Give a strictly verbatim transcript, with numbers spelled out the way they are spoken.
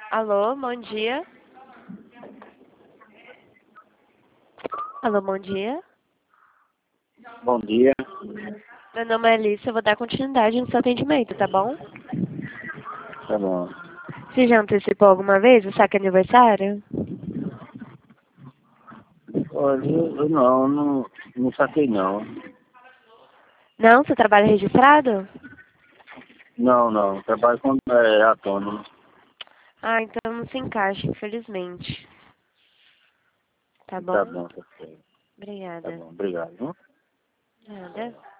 Alô, bom dia. Alô, bom dia. Bom dia. Meu nome é Alice, eu vou dar continuidade no seu atendimento, tá bom? Tá bom. Você já antecipou alguma vez o saque aniversário? Olha, eu, eu não, não, não saquei não. Não? Você trabalha registrado? Não, não. Trabalho com é, autônomo. Ah, então não se encaixa, infelizmente. Tá Tá bom? bom, tá certo. Tá Obrigada. bom, obrigado. Viu? Nada.